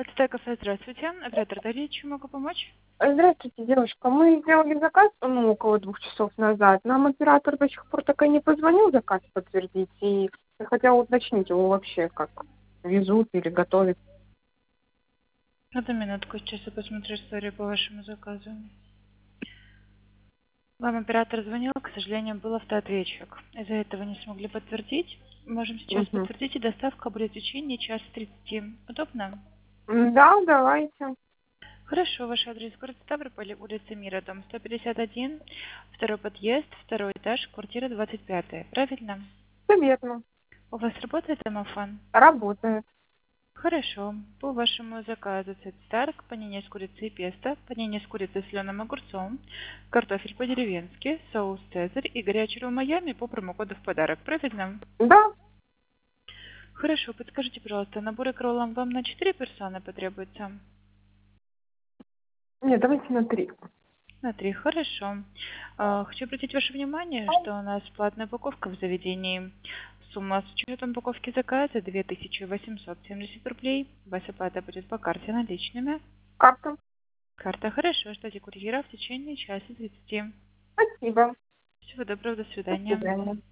Это кафе, здравствуйте. Оператор Дарья, чем могу помочь? Здравствуйте, девушка. Мы сделали заказ, около 2 часов назад. Нам оператор до сих пор так и не позвонил заказ подтвердить. И я хотела уточнить его вообще, как везут или готовят. Одну минутку, сейчас я посмотрю историю по вашему заказу. Вам оператор звонил, к сожалению, был автоответчик. Из-за этого не смогли подтвердить. Можем сейчас Мгм. подтвердить, и доставка будет в течение часа 30. Удобно? Да, давайте. Хорошо, ваш адрес город Ставрополь, улица Мира, дом 151, второй подъезд, второй этаж, квартира 25. Правильно? Все верно. У вас работает домофон? Работает. Хорошо. По вашему заказу сет Старк, панини с курицей и песто, панини с курицей с соленым огурцом, картофель по-деревенски, соус Цезарь и горячий ролл Майами по промокоду в подарок. Правильно? Да. Хорошо. Подскажите, пожалуйста, наборы к роллам вам на 4 персоны потребуется? Нет, давайте на 3. На 3. Хорошо. Хочу обратить ваше внимание, что у нас платная упаковка в заведении. Сумма с учетом упаковки заказа 2870 рублей. Ваша оплата будет по карте наличными. Карта. Карта. Хорошо. Ждите курьера в течение часа 30. Спасибо. Всего доброго. До До свидания. свидания.